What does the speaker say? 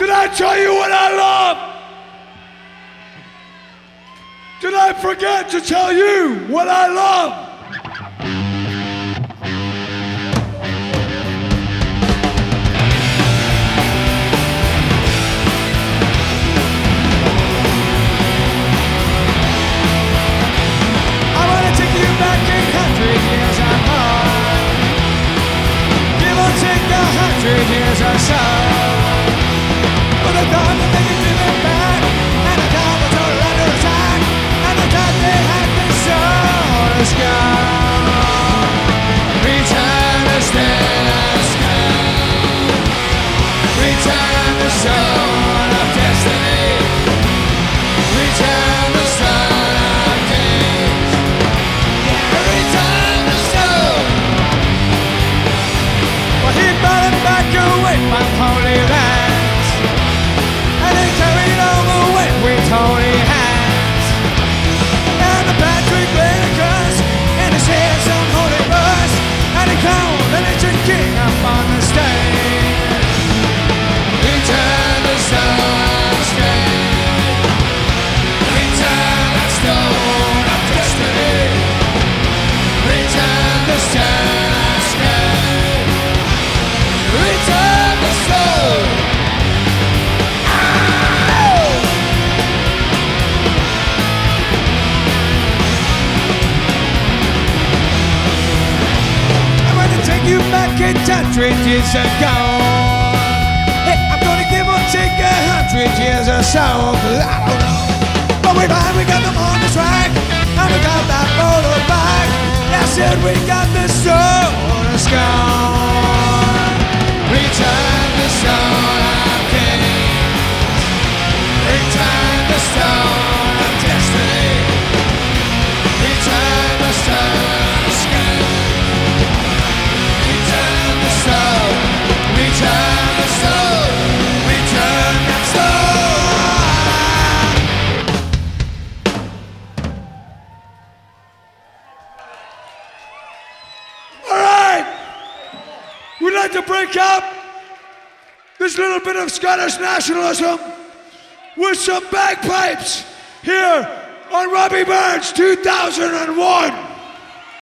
Did I tell you what I love? Did I forget to tell you what I love? Years or so, but I thought that they could give it back, and I thought that they were under attack, and I thought they had been so let's go. Return the status quo. Return the soul of destiny. Return the son of kings. Return the soul. Well, he brought him back away from holy lands, and he carried all the weight with holy hands. And the Patrick laid a curse, and his head some holy verse, and he crowned the ancient king up on the stage. Return the stone of strength. Return the stone of destiny. Return the stone of strength. Return the soul. I'm gonna take you back 800 years ago. Hey, I'm gonna give or take 100 years or so, 'cause I don't know. But we got them on the track, and we got that motor back. I said we got the soul to score. Return the stone of kings. Return the stone of destiny. Return the stone of strength. Return the soul. Return the soul. Return that soul. All right. We'd like to break up this little bit of Scottish nationalism with some bagpipes here on Robbie Burns 2001.